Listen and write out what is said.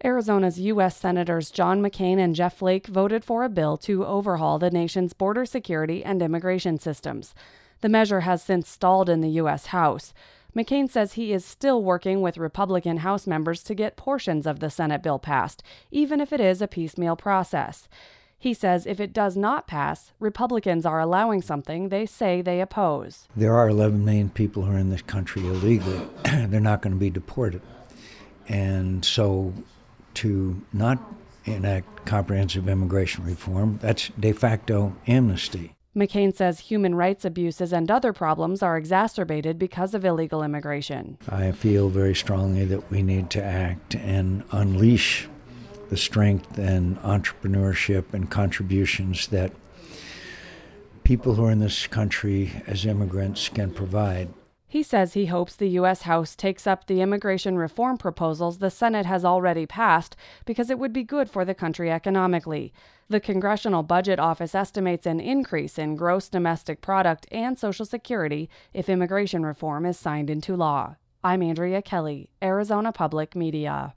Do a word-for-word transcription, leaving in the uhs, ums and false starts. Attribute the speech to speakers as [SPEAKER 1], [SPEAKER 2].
[SPEAKER 1] Arizona's U S Senators John McCain and Jeff Flake voted for a bill to overhaul the nation's border security and immigration systems. The measure has since stalled in the U S House. McCain says he is still working with Republican House members to get portions of the Senate bill passed, even if it is a piecemeal process. He says if it does not pass, Republicans are allowing something they say they oppose.
[SPEAKER 2] There are eleven million people who are in this country illegally. They're not going to be deported. And so to not enact comprehensive immigration reform, that's de facto amnesty.
[SPEAKER 1] McCain says human rights abuses and other problems are exacerbated because of illegal immigration.
[SPEAKER 2] I feel very strongly that we need to act and unleash the strength and entrepreneurship and contributions that people who are in this country as immigrants can provide.
[SPEAKER 1] He says he hopes the U S House takes up the immigration reform proposals the Senate has already passed because it would be good for the country economically. The Congressional Budget Office estimates an increase in gross domestic product and Social Security if immigration reform is signed into law. I'm Andrea Kelly, Arizona Public Media.